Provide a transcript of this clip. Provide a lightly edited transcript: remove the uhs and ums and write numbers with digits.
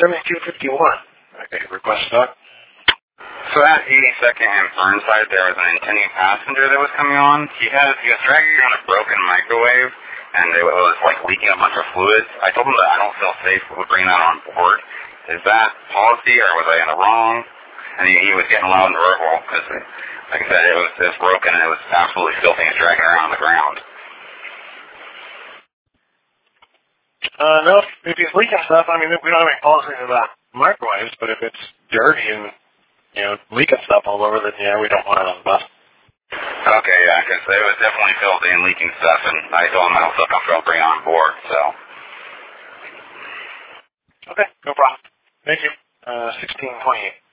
7251. Okay, request stop. So at 82nd and Burnside, there was an intending passenger that was coming on. He was dragging on a broken microwave, and it was like leaking a bunch of fluids. I told him that I don't feel safe with bringing that on board. Is that policy, or was I in the wrong? And he was getting loud and verbal because, like I said, it was broken and it was absolutely filthy and dragging around on the ground. No, if he's leaking stuff, I mean, we don't have any policies about microwaves, but if it's dirty and, leaking stuff all over, then yeah, we don't want it on the bus. Okay, yeah, because it was definitely filthy and leaking stuff, and I told him I don't feel comfortable bringing it on board, so. Okay, no problem. Thank you. 1628.